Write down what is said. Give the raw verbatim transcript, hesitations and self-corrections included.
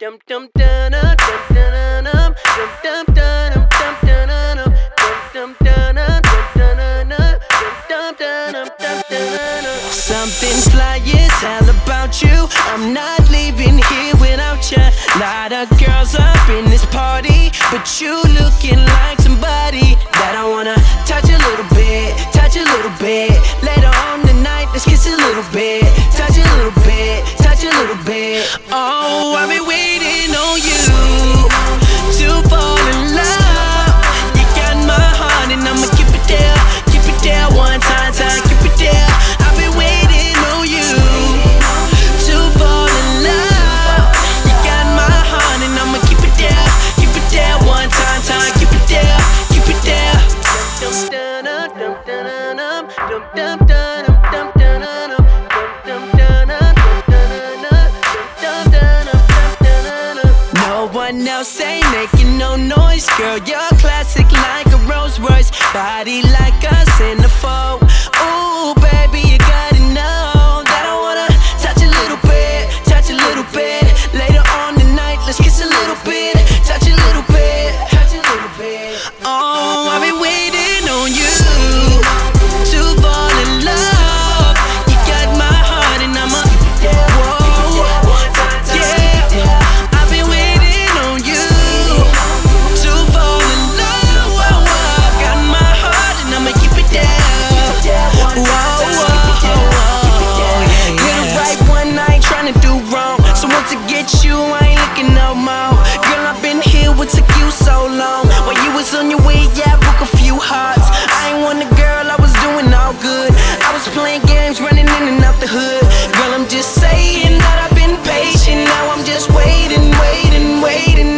Dum dum dum dum dum dum dum dum dum dum dum dum dum dum. Something's fly as hell about you. I'm not leaving here without you. Lot of girls up in this party, but you looking like somebody that I wanna touch a little bit, touch a little bit. Later on tonight, let's kiss a little bit, touch a little bit, touch a little bit. Oh, I've been waiting on you to fall in love. You got my heart and I'ma keep it there, keep it there one time, time, keep it there. I've been waiting on you to fall in love. You got my heart and I'ma keep it there, keep it there one time, time, keep it there, keep it there. Dum dum dum dum dum dum dum dum dum dum dum. No one else ain't making no noise, girl. You're classic like a Rolls Royce, body like a centerfold. Ooh, baby, you gotta know that I wanna touch a little bit, touch a little bit. Later on tonight, let's kiss a little bit, touch a little bit, touch a little bit. Oh, I've been waiting on you to fall in love. You got my heart and I'm a whoa, yeah. I've been waiting on you to fall in love. Whoa, whoa. Got my heart and I'ma keep it down. Whoa, whoa, whoa. Hit it right one night, tryna do wrong. So once I get you, I ain't looking no more. Girl, I've been here, what took you so long? While you was on your way, yeah, I broke a few hearts. I ain't want a girl, I was doing all good. I was playing games, running in and out the hood. Girl, I'm just saying that I've been patient. Now I'm just waiting, waiting, waiting